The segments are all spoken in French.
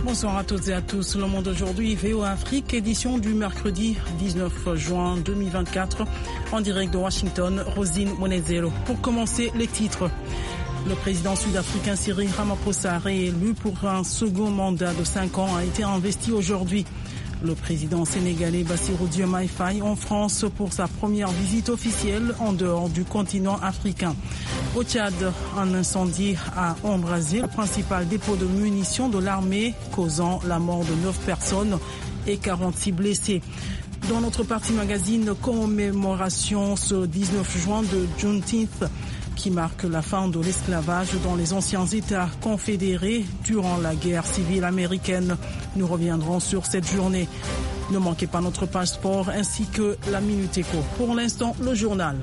Bonsoir à toutes et à tous. Le Monde aujourd'hui, VOA Afrique, édition du mercredi 19 juin 2024, en direct de Washington, Rosine Monezero. Pour commencer, les titres. Le président sud-africain Cyril Ramaphosa, réélu pour un second mandat de 5 ans, a été investi aujourd'hui. Le président sénégalais Bassirou Diomaye Faye en France pour sa première visite officielle en dehors du continent africain. Au Tchad, un incendie a embrasé le principal dépôt de munitions de l'armée, causant la mort de 9 personnes et 46 blessés. Dans notre partie magazine, commémoration ce 19 juin de Juneteenth, qui marque la fin de l'esclavage dans les anciens États confédérés durant la guerre civile américaine. Nous reviendrons sur cette journée. Ne manquez pas notre page sport ainsi que la Minute Éco. Pour l'instant, le journal.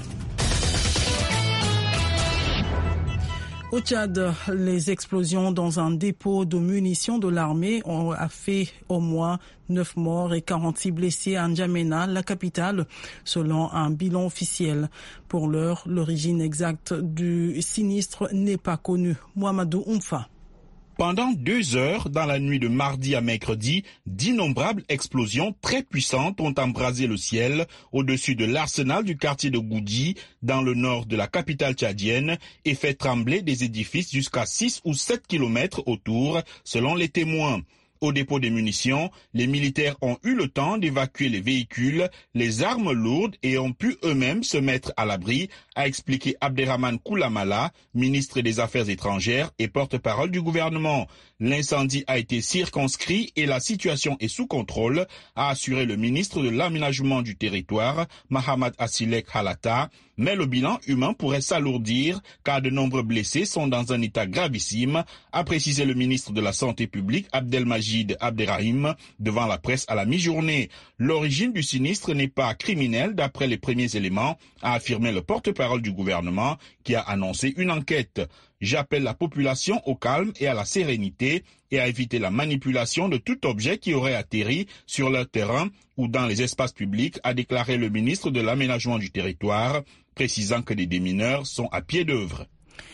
Au Tchad, les explosions dans un dépôt de munitions de l'armée ont fait au moins 9 morts et 46 blessés à N'Djamena, la capitale, selon un bilan officiel. Pour l'heure, l'origine exacte du sinistre n'est pas connue. Mohamedou Oumfa. Pendant 2 heures, dans la nuit de mardi à mercredi, d'innombrables explosions très puissantes ont embrasé le ciel au-dessus de l'arsenal du quartier de Goudi, dans le nord de la capitale tchadienne, et fait trembler des édifices jusqu'à 6 ou 7 kilomètres autour, selon les témoins. Au dépôt des munitions, les militaires ont eu le temps d'évacuer les véhicules, les armes lourdes et ont pu eux-mêmes se mettre à l'abri, a expliqué Abderrahmane Koulamala, ministre des Affaires étrangères et porte-parole du gouvernement. L'incendie a été circonscrit et la situation est sous contrôle, a assuré le ministre de l'Aménagement du territoire, Mahamad Assilek Halata, mais le bilan humain pourrait s'alourdir car de nombreux blessés sont dans un état gravissime, a précisé le ministre de la Santé publique Abdelmajid Abderrahim devant la presse à la mi-journée. L'origine du sinistre n'est pas criminelle d'après les premiers éléments, a affirmé le porte-parole du gouvernement qui a annoncé une enquête. J'appelle la population au calme et à la sérénité et à éviter la manipulation de tout objet qui aurait atterri sur leur terrain ou dans les espaces publics, a déclaré le ministre de l'Aménagement du territoire, précisant que des démineurs sont à pied d'œuvre.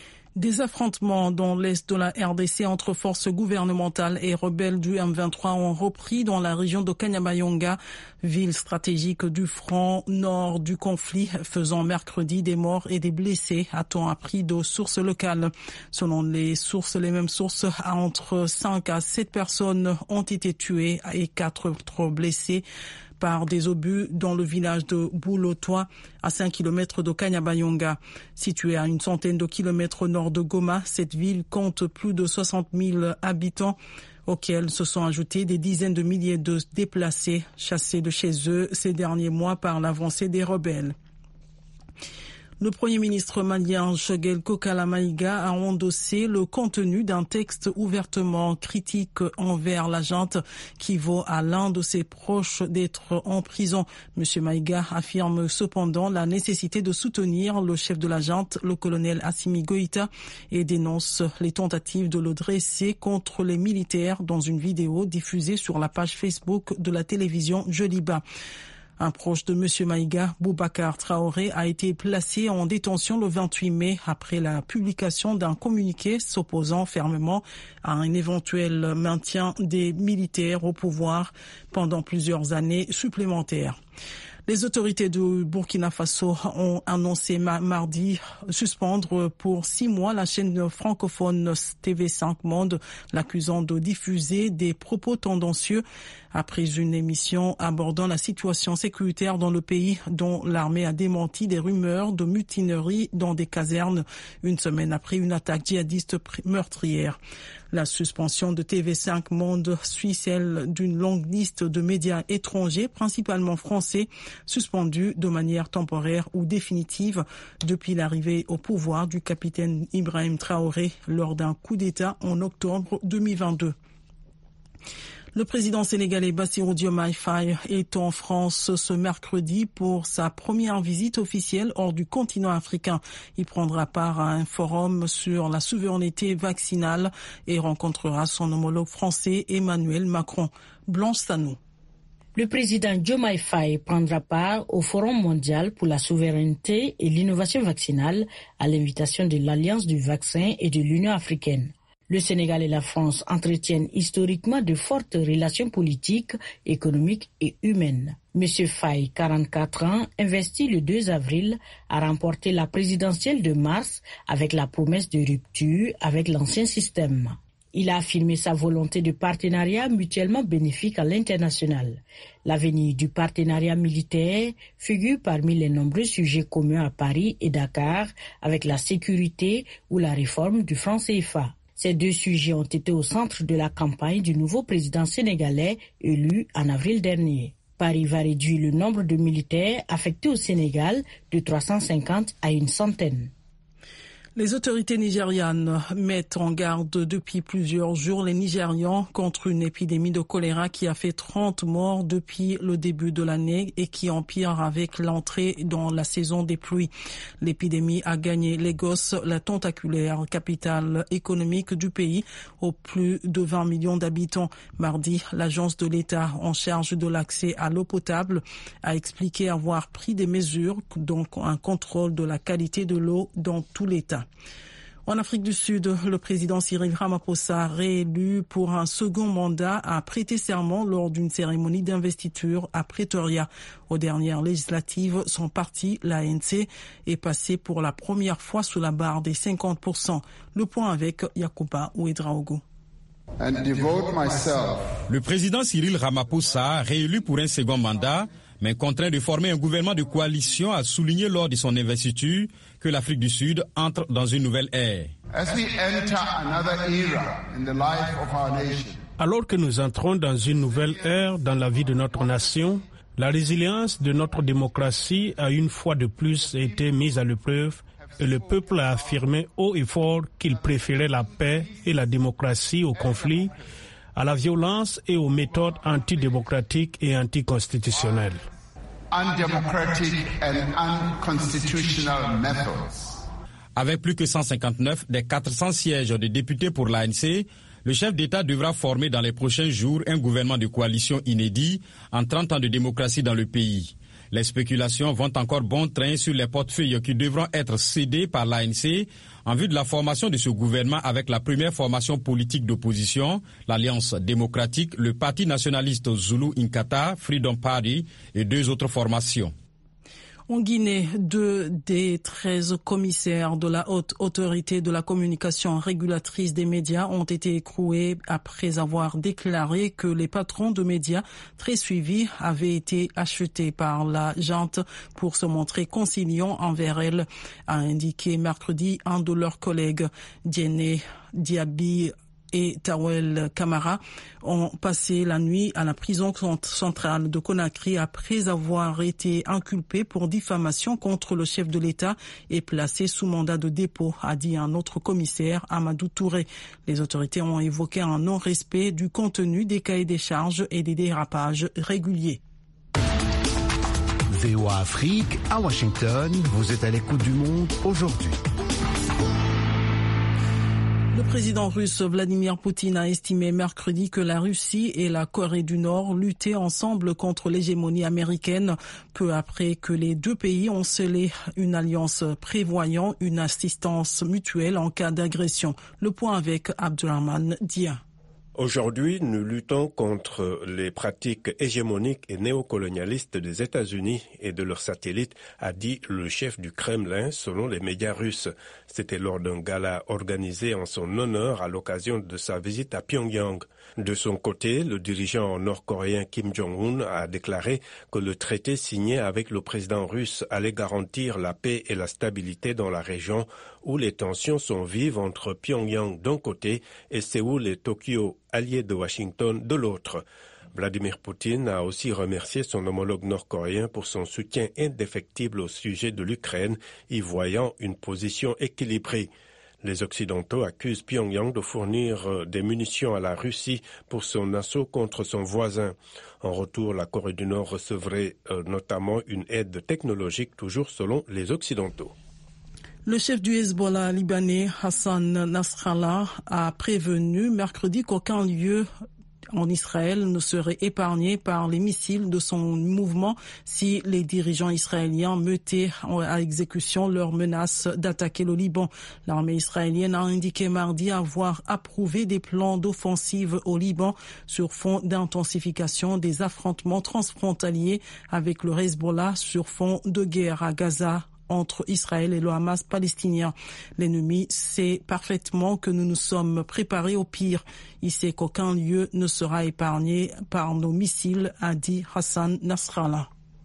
Des affrontements dans l'est de la RDC entre forces gouvernementales et rebelles du M23 ont repris dans la région de Kanyabayonga, ville stratégique du front nord du conflit, faisant mercredi des morts et des blessés, a-t-on appris de sources locales. Selon les mêmes sources, entre 5 à 7 personnes ont été tuées et 4 autres blessées par des obus dans le village de Boulotoa, à 5 km de Kanyabayonga. Située à une centaine de kilomètres au nord de Goma, cette ville compte plus de 60 000 habitants, auxquels se sont ajoutés des dizaines de milliers de déplacés chassés de chez eux ces derniers mois par l'avancée des rebelles. Le Premier ministre malien Choguel Kokala Maïga a endossé le contenu d'un texte ouvertement critique envers la junte qui vaut à l'un de ses proches d'être en prison. Monsieur Maïga affirme cependant la nécessité de soutenir le chef de la junte, le colonel Assimi Goïta, et dénonce les tentatives de le dresser contre les militaires dans une vidéo diffusée sur la page Facebook de la télévision Joliba. Un proche de M. Maïga, Boubacar Traoré, a été placé en détention le 28 mai après la publication d'un communiqué s'opposant fermement à un éventuel maintien des militaires au pouvoir pendant plusieurs années supplémentaires. Les autorités du Burkina Faso ont annoncé mardi suspendre pour 6 mois la chaîne francophone TV5 Monde, l'accusant de diffuser des propos tendancieux après une émission abordant la situation sécuritaire dans le pays, dont l'armée a démenti des rumeurs de mutinerie dans des casernes une semaine après une attaque djihadiste meurtrière. La suspension de TV5 Monde suit celle d'une longue liste de médias étrangers, principalement français, suspendus de manière temporaire ou définitive depuis l'arrivée au pouvoir du capitaine Ibrahim Traoré lors d'un coup d'État en octobre 2022. Le président sénégalais Bassirou Diomaye Faye est en France ce mercredi pour sa première visite officielle hors du continent africain. Il prendra part à un forum sur la souveraineté vaccinale et rencontrera son homologue français Emmanuel Macron. Blanche Sanou. Le président Diomaye Faye prendra part au Forum mondial pour la souveraineté et l'innovation vaccinale à l'invitation de l'Alliance du vaccin et de l'Union africaine. Le Sénégal et la France entretiennent historiquement de fortes relations politiques, économiques et humaines. Monsieur Faye, 44 ans, investi le 2 avril, a remporté la présidentielle de mars avec la promesse de rupture avec l'ancien système. Il a affirmé sa volonté de partenariat mutuellement bénéfique à l'international. L'avenir du partenariat militaire figure parmi les nombreux sujets communs à Paris et Dakar avec la sécurité ou la réforme du franc CFA. Ces deux sujets ont été au centre de la campagne du nouveau président sénégalais élu en avril dernier. Paris va réduire le nombre de militaires affectés au Sénégal de 350 à une centaine. Les autorités nigérianes mettent en garde depuis plusieurs jours les Nigérians contre une épidémie de choléra qui a fait 30 morts depuis le début de l'année et qui empire avec l'entrée dans la saison des pluies. L'épidémie a gagné Lagos, la tentaculaire capitale économique du pays, aux plus de 20 millions d'habitants. Mardi, l'agence de l'État en charge de l'accès à l'eau potable a expliqué avoir pris des mesures, donc un contrôle de la qualité de l'eau dans tout l'État. En Afrique du Sud, le président Cyril Ramaphosa, réélu pour un second mandat, a prêté serment lors d'une cérémonie d'investiture à Pretoria. Aux dernières législatives, son parti, l'ANC, est passé pour la première fois sous la barre des 50%. Le point avec Yacouba Ouedraogo. Le président Cyril Ramaphosa, réélu pour un second mandat, mais contraint de former un gouvernement de coalition, a souligné lors de son investiture que l'Afrique du Sud entre dans une nouvelle ère. Alors que nous entrons dans une nouvelle ère dans la vie de notre nation, la résilience de notre démocratie a une fois de plus été mise à l'épreuve et le peuple a affirmé haut et fort qu'il préférait la paix et la démocratie au conflit, à la violence et aux méthodes antidémocratiques et anticonstitutionnelles. Avec plus que 159 des 400 sièges de députés pour l'ANC, le chef d'État devra former dans les prochains jours un gouvernement de coalition inédit en 30 ans de démocratie dans le pays. Les spéculations vont encore bon train sur les portefeuilles qui devront être cédés par l'ANC en vue de la formation de ce gouvernement avec la première formation politique d'opposition, l'Alliance démocratique, le Parti nationaliste Zulu Inkatha, Freedom Party et deux autres formations. En Guinée, 2 des 13 commissaires de la haute autorité de la communication régulatrice des médias ont été écroués après avoir déclaré que les patrons de médias très suivis avaient été achetés par la junte pour se montrer conciliants envers elle, a indiqué mercredi un de leurs collègues. Diéné Diaby et Tawel Camara ont passé la nuit à la prison centrale de Conakry après avoir été inculpés pour diffamation contre le chef de l'État et placés sous mandat de dépôt, a dit un autre commissaire, Amadou Touré. Les autorités ont évoqué un non-respect du contenu des cahiers des charges et des dérapages réguliers. VOA Afrique, à Washington, vous êtes à l'écoute du monde aujourd'hui. Le président russe Vladimir Poutine a estimé mercredi que la Russie et la Corée du Nord luttaient ensemble contre l'hégémonie américaine, peu après que les deux pays ont scellé une alliance prévoyant une assistance mutuelle en cas d'agression. Le point avec Abdurrahman Dia. Aujourd'hui, nous luttons contre les pratiques hégémoniques et néocolonialistes des États-Unis et de leurs satellites, a dit le chef du Kremlin selon les médias russes. C'était lors d'un gala organisé en son honneur à l'occasion de sa visite à Pyongyang. De son côté, le dirigeant nord-coréen Kim Jong-un a déclaré que le traité signé avec le président russe allait garantir la paix et la stabilité dans la région où les tensions sont vives entre Pyongyang d'un côté et Séoul et Tokyo, alliés de Washington, de l'autre. Vladimir Poutine a aussi remercié son homologue nord-coréen pour son soutien indéfectible au sujet de l'Ukraine, y voyant une position équilibrée. Les Occidentaux accusent Pyongyang de fournir des munitions à la Russie pour son assaut contre son voisin. En retour, la Corée du Nord recevrait notamment une aide technologique, toujours selon les Occidentaux. Le chef du Hezbollah libanais, Hassan Nasrallah, a prévenu mercredi qu'aucun lieu en Israël ne serait épargné par les missiles de son mouvement si les dirigeants israéliens mettaient à exécution leur menace d'attaquer le Liban. L'armée israélienne a indiqué mardi avoir approuvé des plans d'offensive au Liban sur fond d'intensification des affrontements transfrontaliers avec le Hezbollah sur fond de guerre à Gaza entre Israël et le Hamas palestinien. L'ennemi sait parfaitement que nous nous sommes préparés au pire. Il sait qu'aucun lieu ne sera épargné par nos missiles, a dit Hassan Nasrallah.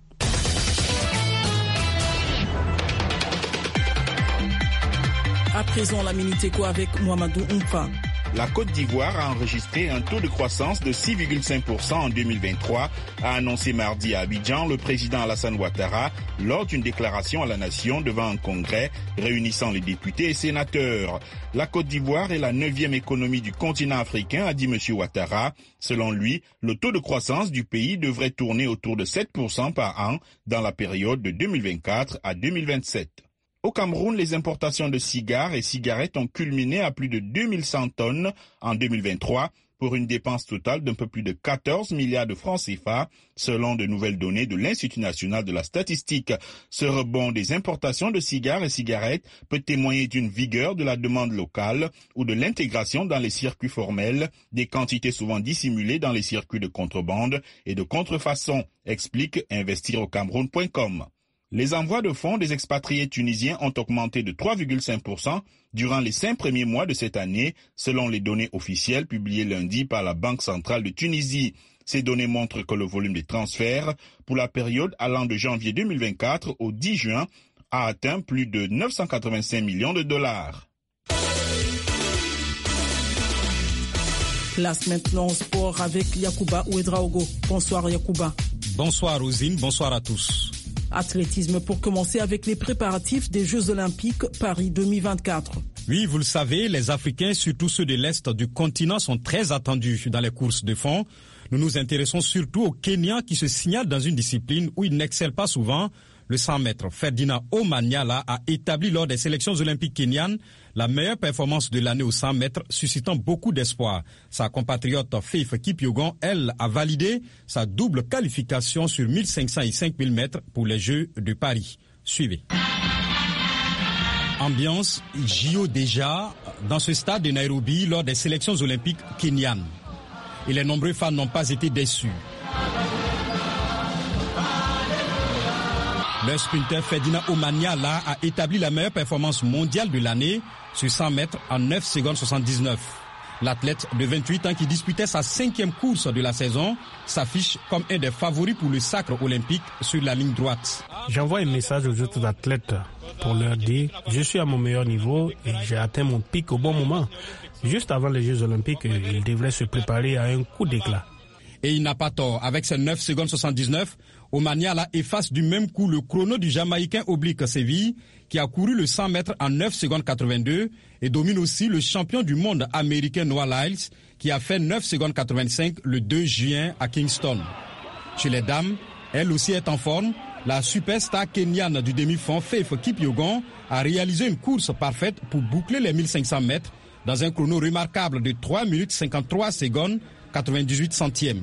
À présent, la Minute-Éco avec Mohamedou Oumfa. La Côte d'Ivoire a enregistré un taux de croissance de 6,5% en 2023, a annoncé mardi à Abidjan le président Alassane Ouattara lors d'une déclaration à la nation devant un congrès réunissant les députés et sénateurs. La Côte d'Ivoire est la 9e économie du continent africain, a dit M. Ouattara. Selon lui, le taux de croissance du pays devrait tourner autour de 7% par an dans la période de 2024 à 2027. Au Cameroun, les importations de cigares et cigarettes ont culminé à plus de 2100 tonnes en 2023 pour une dépense totale d'un peu plus de 14 milliards de francs CFA, selon de nouvelles données de l'Institut national de la statistique. Ce rebond des importations de cigares et cigarettes peut témoigner d'une vigueur de la demande locale ou de l'intégration dans les circuits formels des quantités souvent dissimulées dans les circuits de contrebande et de contrefaçon, explique investiraucameroun.com. Les envois de fonds des expatriés tunisiens ont augmenté de 3,5% durant les 5 premiers mois de cette année, selon les données officielles publiées lundi par la Banque centrale de Tunisie. Ces données montrent que le volume des transferts pour la période allant de janvier 2024 au 10 juin a atteint plus de 985 millions de dollars. Place maintenant au sport avec Yacouba Ouedraogo. Bonsoir Yacouba. Bonsoir Rosine, bonsoir à tous. Athlétisme pour commencer avec les préparatifs des Jeux Olympiques Paris 2024. Oui, vous le savez, les Africains, surtout ceux de l'Est du continent, sont très attendus dans les courses de fond. Nous nous intéressons surtout au Kenya qui se signale dans une discipline où il n'excelle pas souvent, le 100 mètres. Ferdinand Omanyala a établi lors des sélections olympiques kenyanes la meilleure performance de l'année au 100 mètres, suscitant beaucoup d'espoir. Sa compatriote Faith Kipyegon, elle, a validé sa double qualification sur 1500 et 5000 mètres pour les Jeux de Paris. Suivez. Ambiance JO déjà dans ce stade de Nairobi lors des sélections olympiques kenyanes. Et les nombreux fans n'ont pas été déçus. Le sprinter Ferdinand Omanyala a établi la meilleure performance mondiale de l'année sur 100 mètres en 9 secondes 79. L'athlète de 28 ans qui disputait sa 5e course de la saison s'affiche comme un des favoris pour le sacre olympique sur la ligne droite. J'envoie un message aux autres athlètes pour leur dire « Je suis à mon meilleur niveau et j'ai atteint mon pic au bon moment ». Juste avant les Jeux Olympiques, ils devraient se préparer à un coup d'éclat. Et il n'a pas tort. Avec ses 9 secondes 79, Omanyala efface du même coup le chrono du Jamaïcain Oblique Séville qui a couru le 100 mètres en 9 secondes 82 et domine aussi le champion du monde américain Noah Lyles qui a fait 9 secondes 85 le 2 juin à Kingston. Chez les dames, elle aussi est en forme. La superstar kenyane du demi-fond Faith Kipyegon a réalisé une course parfaite pour boucler les 1500 mètres dans un chrono remarquable de 3 minutes 53 secondes 98 centièmes.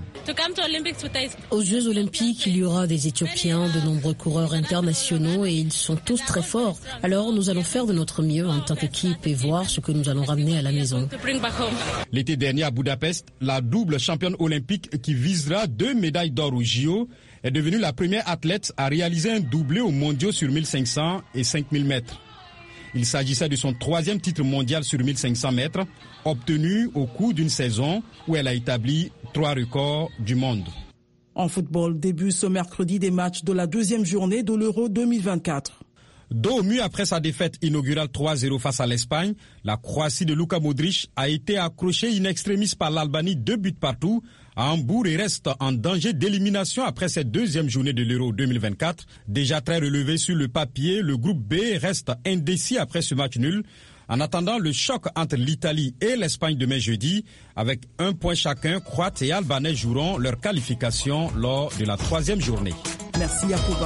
Aux Jeux Olympiques, il y aura des Éthiopiens, de nombreux coureurs internationaux et ils sont tous très forts. Alors nous allons faire de notre mieux en tant qu'équipe et voir ce que nous allons ramener à la maison. L'été dernier à Budapest, la double championne olympique qui visera 2 médailles d'or au JO est devenue la première athlète à réaliser un doublé aux mondiaux sur 1500 et 5000 mètres. Il s'agissait de son 3e titre mondial sur 1500 mètres, obtenu au cours d'une saison où elle a établi 3 records du monde. En football, début ce mercredi des matchs de la 2e journée de l'Euro 2024. Dos au mur après sa défaite inaugurale 3-0 face à l'Espagne, la Croatie de Luka Modric a été accrochée in extremis par l'Albanie 2 buts partout à Hambourg et reste en danger d'élimination après cette 2e journée de l'Euro 2024. Déjà très relevé sur le papier, le groupe B reste indécis après ce match nul. En attendant le choc entre l'Italie et l'Espagne demain jeudi, avec 1 point chacun, Croates et Albanais joueront leur qualification lors de la 3e journée. Merci Yacouba.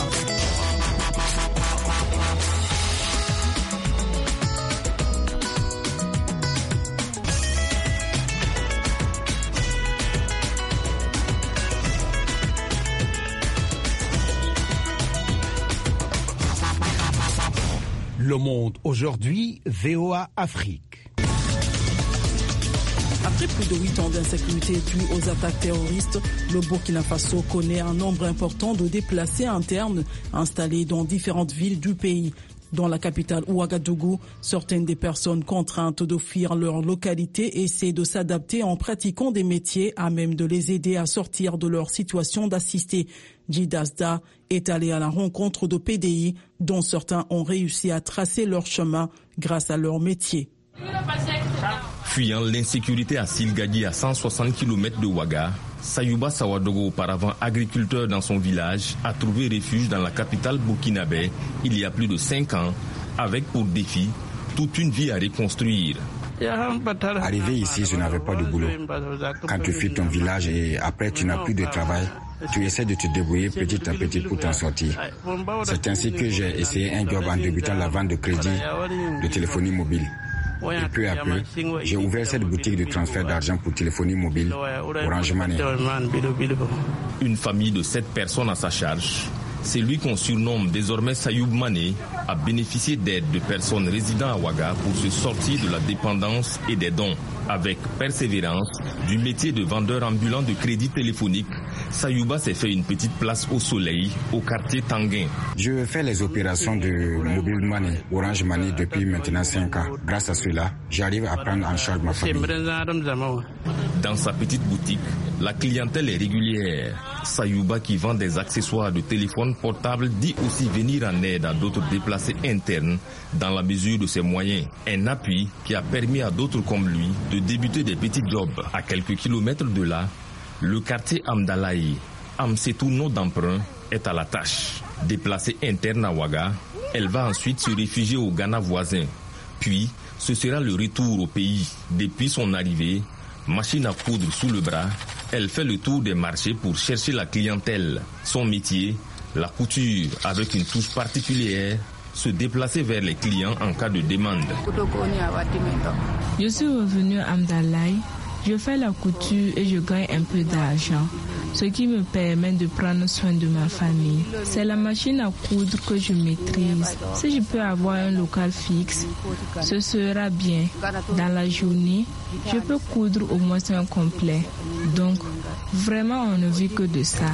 Le Monde aujourd'hui, VOA Afrique. Après plus de 8 ans d'insécurité due aux attaques terroristes, le Burkina Faso connaît un nombre important de déplacés internes installés dans différentes villes du pays. Dans la capitale Ouagadougou, certaines des personnes contraintes de fuir leur localité essaient de s'adapter en pratiquant des métiers à même de les aider à sortir de leur situation d'assisté. Jidasda est allé à la rencontre de PDI dont certains ont réussi à tracer leur chemin grâce à leur métier. Fuyant l'insécurité à Silgadi à 160 km de Ouaga, Sayouba Sawadogo, auparavant agriculteur dans son village, a trouvé refuge dans la capitale burkinabé il y a plus de 5 ans, avec pour défi toute une vie à reconstruire. Arrivé ici, je n'avais pas de boulot. Quand tu fuis ton village et après tu n'as plus de travail, tu essaies de te débrouiller petit à petit pour t'en sortir. C'est ainsi que j'ai essayé un job en débutant la vente de crédit de téléphonie mobile. Et peu à peu, j'ai ouvert cette boutique de transfert d'argent pour téléphonie mobile, Orange Money. Une famille de 7 personnes à sa charge. C'est lui qu'on surnomme désormais Sayoub Mané, a bénéficié d'aide de personnes résidant à Ouaga pour se sortir de la dépendance et des dons. Avec persévérance, du métier de vendeur ambulant de crédit téléphonique, Sayouba s'est fait une petite place au soleil, au quartier Tanguin. Je fais les opérations de mobile money, Orange Money depuis maintenant 5 ans. Grâce à cela, j'arrive à prendre en charge ma famille. Dans sa petite boutique, la clientèle est régulière. Sayouba, qui vend des accessoires de téléphone portable, dit aussi venir en aide à d'autres déplacés internes dans la mesure de ses moyens. Un appui qui a permis à d'autres comme lui de débuter des petits jobs. À quelques kilomètres de là, le quartier Amdalaï, Amsetou nom d'emprunt, est à la tâche. Déplacée interne à Ouaga, elle va ensuite se réfugier au Ghana voisin. Puis, ce sera le retour au pays. Depuis son arrivée, machine à coudre sous le bras, elle fait le tour des marchés pour chercher la clientèle. Son métier, la couture, avec une touche particulière, se déplacer vers les clients en cas de demande. Je suis revenu à Amdalaï, je fais la couture et je gagne un peu d'argent, ce qui me permet de prendre soin de ma famille. C'est la machine à coudre que je maîtrise. Si je peux avoir un local fixe, ce sera bien. Dans la journée, je peux coudre au moins un complet. Donc, vraiment, on ne vit que de ça.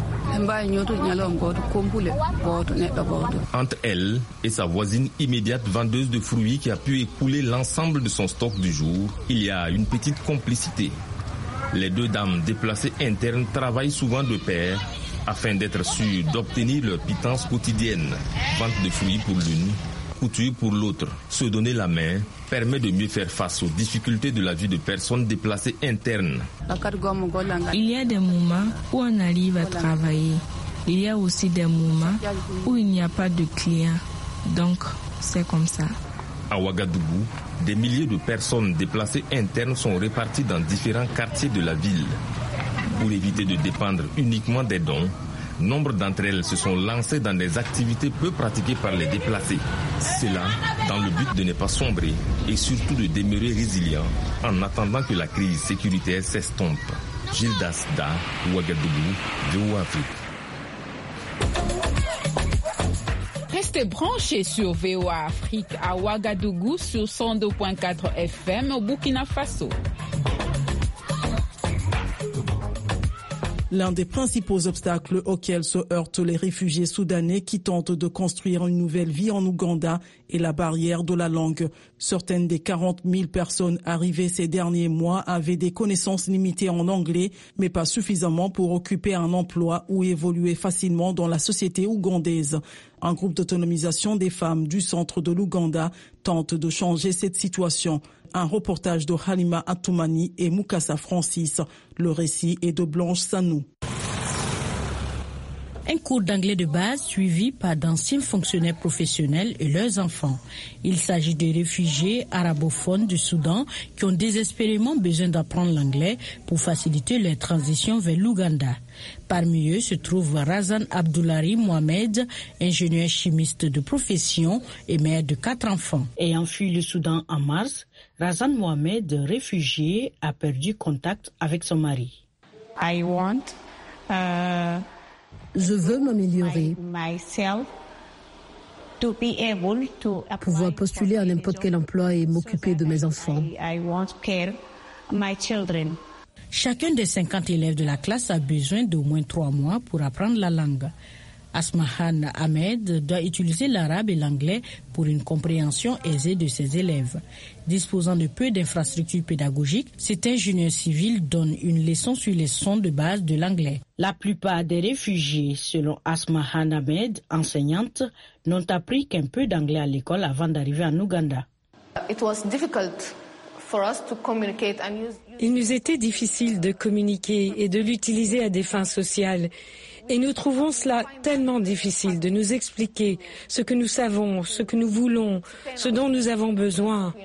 Entre elle et sa voisine immédiate vendeuse de fruits qui a pu écouler l'ensemble de son stock du jour, il y a une petite complicité. Les deux dames déplacées internes travaillent souvent de pair afin d'être sûres d'obtenir leur pitance quotidienne. Vente de fruits pour l'une, couture pour l'autre. Se donner la main permet de mieux faire face aux difficultés de la vie de personnes déplacées internes. Il y a des moments où on arrive à travailler. Il y a aussi des moments où il n'y a pas de clients. Donc, c'est comme ça. À Ouagadougou, des milliers de personnes déplacées internes sont réparties dans différents quartiers de la ville. Pour éviter de dépendre uniquement des dons, nombre d'entre elles se sont lancées dans des activités peu pratiquées par les déplacés. Cela dans le but de ne pas sombrer et surtout de demeurer résilient en attendant que la crise sécuritaire s'estompe. Gildas Da, Ouagadougou, VOA Afrique. Restez branchés sur VOA Afrique à Ouagadougou sur 102.4 FM au Burkina Faso. L'un des principaux obstacles auxquels se heurtent les réfugiés soudanais qui tentent de construire une nouvelle vie en Ouganda est la barrière de la langue. Certaines des 40 000 personnes arrivées ces derniers mois avaient des connaissances limitées en anglais, mais pas suffisamment pour occuper un emploi ou évoluer facilement dans la société ougandaise. Un groupe d'autonomisation des femmes du centre de l'Ouganda tente de changer cette situation. Un reportage de Halima Atoumani et Mukasa Francis. Le récit est de Blanche Sanou. Un cours d'anglais de base suivi par d'anciens fonctionnaires professionnels et leurs enfants. Il s'agit de réfugiés arabophones du Soudan qui ont désespérément besoin d'apprendre l'anglais pour faciliter leur transition vers l'Ouganda. Parmi eux se trouve Razan Abdoulari Mohamed, ingénieur chimiste de profession et mère de 4 enfants. Ayant fui le Soudan en mars, Razan Mohamed, réfugié, a perdu contact avec son mari. Je veux m'améliorer. Pouvoir postuler à n'importe quel emploi et m'occuper de mes enfants. Chacun des 50 élèves de la classe a besoin d'au moins 3 mois pour apprendre la langue. Asmahan Ahmed doit utiliser l'arabe et l'anglais pour une compréhension aisée de ses élèves. Disposant de peu d'infrastructures pédagogiques, cet ingénieur civil donne une leçon sur les sons de base de l'anglais. La plupart des réfugiés, selon Asmahan Ahmed, enseignante, n'ont appris qu'un peu d'anglais à l'école avant d'arriver en Ouganda. Il nous était difficile de communiquer et de l'utiliser à des fins sociales. Et nous trouvons cela tellement difficile de nous expliquer ce que nous savons, ce que nous voulons, ce dont nous avons besoin.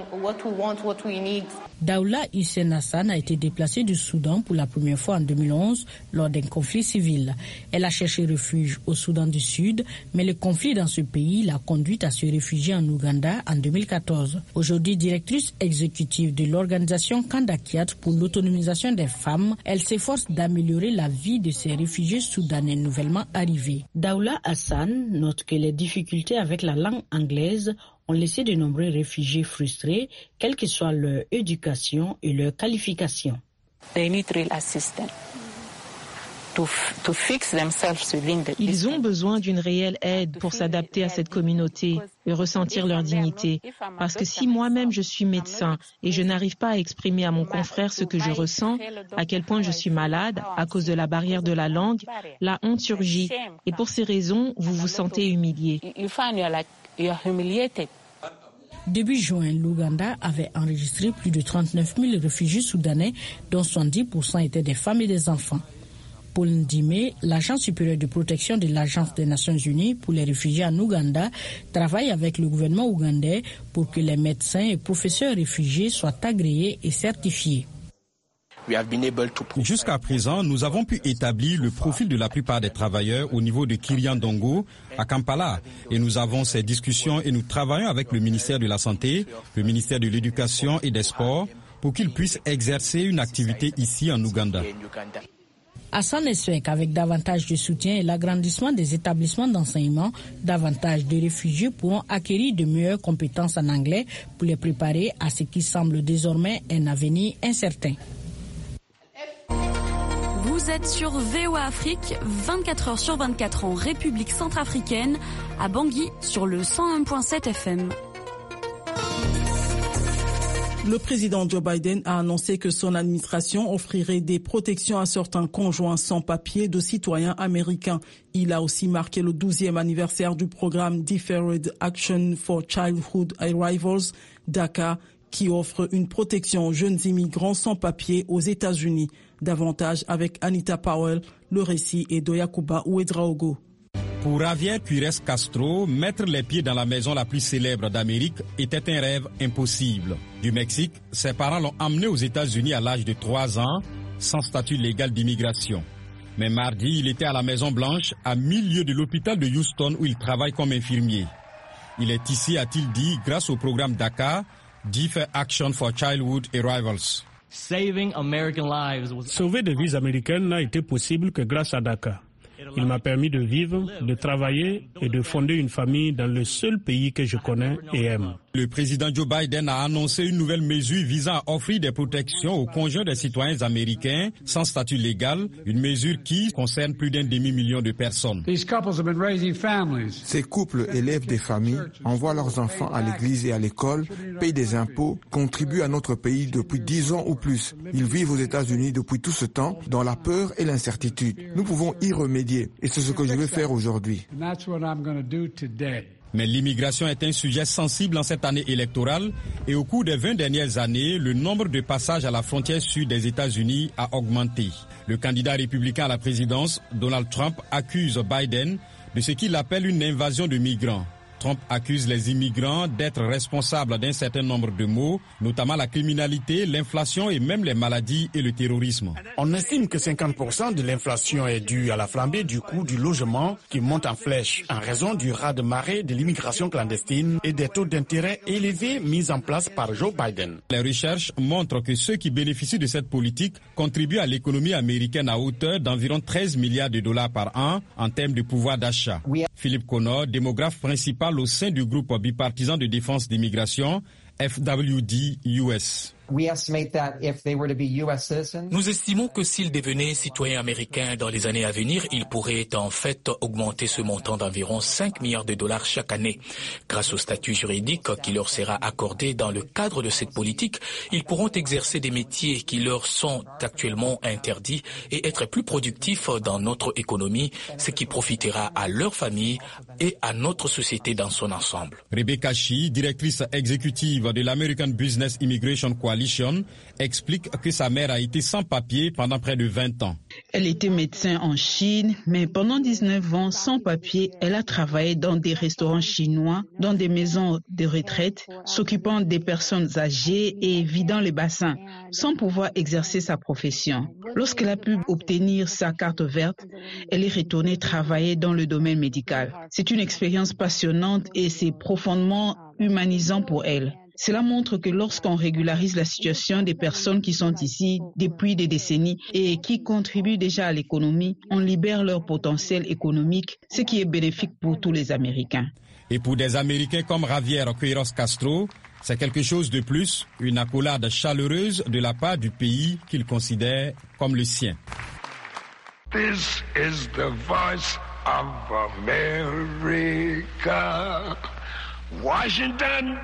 Daoula Hussein Hassan a été déplacée du Soudan pour la première fois en 2011 lors d'un conflit civil. Elle a cherché refuge au Soudan du Sud, mais le conflit dans ce pays l'a conduite à se réfugier en Ouganda en 2014. Aujourd'hui directrice exécutive de l'organisation Kandakiat pour l'autonomisation des femmes, elle s'efforce d'améliorer la vie de ces réfugiés soudanais nouvellement arrivés. Daoula Hassan note que les difficultés avec la langue anglaise ont laissé de nombreux réfugiés frustrés, quelle que soit leur éducation et leur qualification. Ils ont besoin d'une réelle aide pour s'adapter à cette communauté et ressentir leur dignité. Parce que si moi-même je suis médecin et je n'arrive pas à exprimer à mon confrère ce que je ressens, à quel point je suis malade à cause de la barrière de la langue, la honte surgit. Et pour ces raisons, vous vous sentez humilié. Début juin, l'Ouganda avait enregistré plus de 39 000 réfugiés soudanais, dont 70% étaient des femmes et des enfants. Paul Ndime, l'agent supérieur de protection de l'Agence des Nations Unies pour les réfugiés en Ouganda, travaille avec le gouvernement ougandais pour que les médecins et professeurs réfugiés soient agréés et certifiés. Jusqu'à présent, nous avons pu établir le profil de la plupart des travailleurs au niveau de Kiryandongo, à Kampala. Et nous avons ces discussions et nous travaillons avec le ministère de la Santé, le ministère de l'Éducation et des Sports pour qu'ils puissent exercer une activité ici en Ouganda. Hassan espère qu'avec davantage de soutien et l'agrandissement des établissements d'enseignement, davantage de réfugiés pourront acquérir de meilleures compétences en anglais pour les préparer à ce qui semble désormais un avenir incertain. Vous êtes sur VOA Afrique, 24 heures sur 24 en République centrafricaine, à Bangui sur le 101.7 FM. Le président Joe Biden a annoncé que son administration offrirait des protections à certains conjoints sans papier de citoyens américains. Il a aussi marqué le 12e anniversaire du programme Deferred Action for Childhood Arrivals, DACA, qui offre une protection aux jeunes immigrants sans papier aux États-Unis. Davantage avec Anita Powell, le récit est d'Oyakuba Ouedraogo. Pour Javier Pires Castro, mettre les pieds dans la maison la plus célèbre d'Amérique était un rêve impossible. Du Mexique, ses parents l'ont emmené aux États-Unis à l'âge de 3 ans, sans statut légal d'immigration. Mais mardi, il était à la Maison-Blanche, à 1000 lieues de l'hôpital de Houston où il travaille comme infirmier. Il est ici, a-t-il dit, grâce au programme DACA, Deferred Action for Childhood Arrivals. Sauver des vies américaines n'a été possible que grâce à DACA. Il m'a permis de vivre, de travailler et de fonder une famille dans le seul pays que je connais et aime. Le président Joe Biden a annoncé une nouvelle mesure visant à offrir des protections aux conjoints des citoyens américains sans statut légal, une mesure qui concerne plus d'1 demi-million de personnes. Ces couples élèvent des familles, envoient leurs enfants à l'église et à l'école, payent des impôts, contribuent à notre pays depuis 10 ans ou plus. Ils vivent aux États-Unis depuis tout ce temps dans la peur et l'incertitude. Nous pouvons y remédier et c'est ce que je vais faire aujourd'hui. Mais l'immigration est un sujet sensible en cette année électorale et au cours des 20 dernières années, le nombre de passages à la frontière sud des États-Unis a augmenté. Le candidat républicain à la présidence, Donald Trump, accuse Biden de ce qu'il appelle une invasion de migrants. Trump accuse les immigrants d'être responsables d'un certain nombre de maux, notamment la criminalité, l'inflation et même les maladies et le terrorisme. On estime que 50% de l'inflation est due à la flambée du coût du logement qui monte en flèche en raison du raz-de-marée de l'immigration clandestine et des taux d'intérêt élevés mis en place par Joe Biden. Les recherches montrent que ceux qui bénéficient de cette politique contribuent à l'économie américaine à hauteur d'environ 13 milliards de dollars par an en termes de pouvoir d'achat. Philippe Connor, démographe principal parle au sein du groupe bipartisan de défense des migrations, FWD-US. Nous estimons que s'ils devenaient citoyens américains dans les années à venir, ils pourraient en fait augmenter ce montant d'environ 5 milliards de dollars chaque année. Grâce au statut juridique qui leur sera accordé dans le cadre de cette politique, ils pourront exercer des métiers qui leur sont actuellement interdits et être plus productifs dans notre économie, ce qui profitera à leur famille et à notre société dans son ensemble. Rebecca Shi, directrice exécutive de l'American Business Immigration Coalition, explique que sa mère a été sans papier pendant près de 20 ans. Elle était médecin en Chine, mais pendant 19 ans, sans papier, elle a travaillé dans des restaurants chinois, dans des maisons de retraite, s'occupant des personnes âgées et vidant les bassins, sans pouvoir exercer sa profession. Lorsqu'elle a pu obtenir sa carte verte, elle est retournée travailler dans le domaine médical. C'est une expérience passionnante et c'est profondément humanisant pour elle. Cela montre que lorsqu'on régularise la situation des personnes qui sont ici depuis des décennies et qui contribuent déjà à l'économie, on libère leur potentiel économique, ce qui est bénéfique pour tous les Américains. Et pour des Américains comme Javier Queiroz Castro, c'est quelque chose de plus, une accolade chaleureuse de la part du pays qu'il considère comme le sien. This is the voice of America. Washington,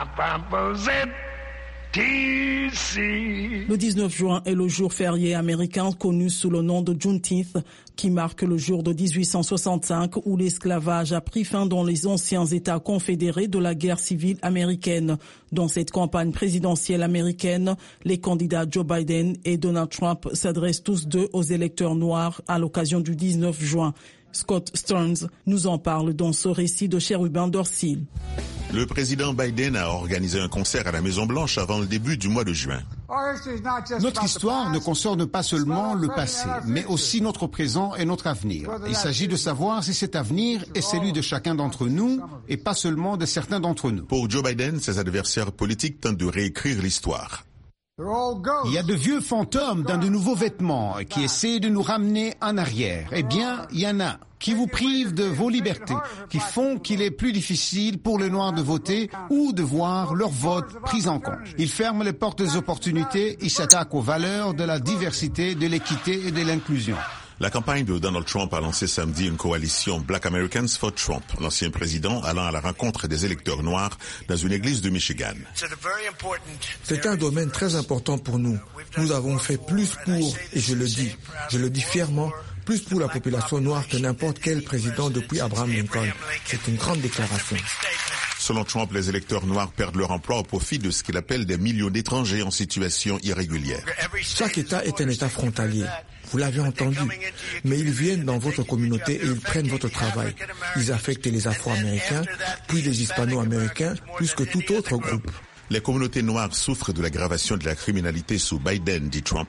Le 19 juin est le jour férié américain connu sous le nom de Juneteenth, qui marque le jour de 1865 où l'esclavage a pris fin dans les anciens États confédérés de la guerre civile américaine. Dans cette campagne présidentielle américaine, les candidats Joe Biden et Donald Trump s'adressent tous deux aux électeurs noirs à l'occasion du 19 juin. Scott Stearns nous en parle dans ce récit de Chérubin Dorsil. Le président Biden a organisé un concert à la Maison-Blanche avant le début du mois de juin. Notre histoire ne concerne pas seulement le passé, mais aussi notre présent et notre avenir. Il s'agit de savoir si cet avenir est celui de chacun d'entre nous et pas seulement de certains d'entre nous. Pour Joe Biden, ses adversaires politiques tentent de réécrire l'histoire. Il y a de vieux fantômes dans de nouveaux vêtements qui essaient de nous ramener en arrière. Eh bien, il y en a qui vous privent de vos libertés, qui font qu'il est plus difficile pour les Noirs de voter ou de voir leur vote pris en compte. Ils ferment les portes des opportunités, ils s'attaquent aux valeurs de la diversité, de l'équité et de l'inclusion. La campagne de Donald Trump a lancé samedi une coalition Black Americans for Trump, l'ancien président allant à la rencontre des électeurs noirs dans une église de Michigan. C'est un domaine très important pour nous. Nous avons fait plus pour, et je le dis fièrement, plus pour la population noire que n'importe quel président depuis Abraham Lincoln. C'est une grande déclaration. Selon Trump, les électeurs noirs perdent leur emploi au profit de ce qu'il appelle des millions d'étrangers en situation irrégulière. Chaque État est un État frontalier. Vous l'avez entendu. Mais ils viennent dans votre communauté et ils prennent votre travail. Ils affectent les Afro-Américains, puis les Hispano-Américains, plus que tout autre groupe. Les communautés noires souffrent de l'aggravation de la criminalité sous Biden, dit Trump.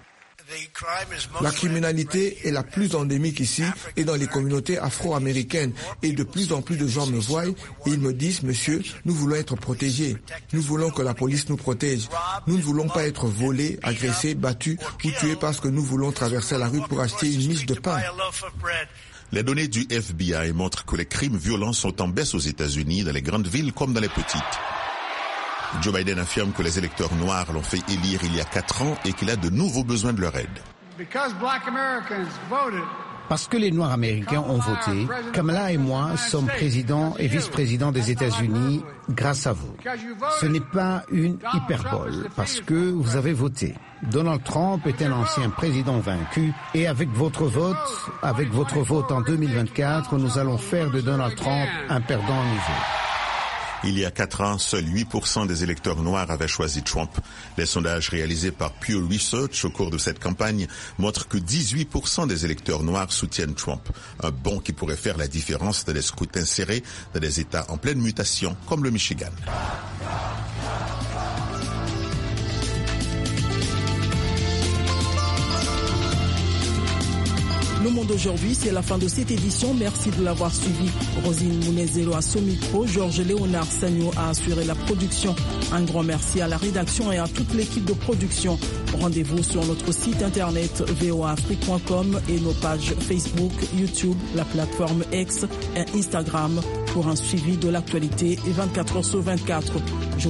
La criminalité est la plus endémique ici et dans les communautés afro-américaines. Et de plus en plus de gens me voient et ils me disent, monsieur, nous voulons être protégés. Nous voulons que la police nous protège. Nous ne voulons pas être volés, agressés, battus ou tués parce que nous voulons traverser la rue pour acheter une miche de pain. Les données du FBI montrent que les crimes violents sont en baisse aux États-Unis, dans les grandes villes comme dans les petites. Joe Biden affirme que les électeurs noirs l'ont fait élire il y a 4 ans et qu'il a de nouveaux besoins de leur aide. Parce que les Noirs américains ont voté, Kamala et moi sommes présidents et vice-présidents des États-Unis grâce à vous. Ce n'est pas une hyperbole, parce que vous avez voté. Donald Trump est un ancien président vaincu et avec votre vote en 2024, nous allons faire de Donald Trump un perdant nouveau. Il y a 4 ans, seuls 8% des électeurs noirs avaient choisi Trump. Les sondages réalisés par Pew Research au cours de cette campagne montrent que 18% des électeurs noirs soutiennent Trump. Un bond qui pourrait faire la différence dans les scrutins serrés dans des États en pleine mutation comme le Michigan. Le Monde aujourd'hui, c'est la fin de cette édition. Merci de l'avoir suivi. Rosine Mounezelo à ce micro, Georges Léonard Sagno a assuré la production. Un grand merci à la rédaction et à toute l'équipe de production. Rendez-vous sur notre site internet voaafrique.com et nos pages Facebook, YouTube, la plateforme X et Instagram pour un suivi de l'actualité 24h sur 24.